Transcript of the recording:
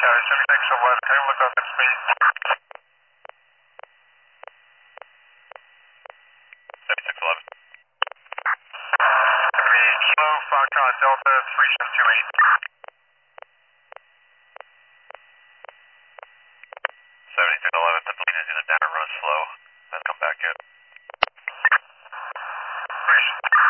7611, can you look up at speed? 7611. Kilo Foxtrot Delta 3728. 7611, the plane is in a down run slow. Hasn't come back yet.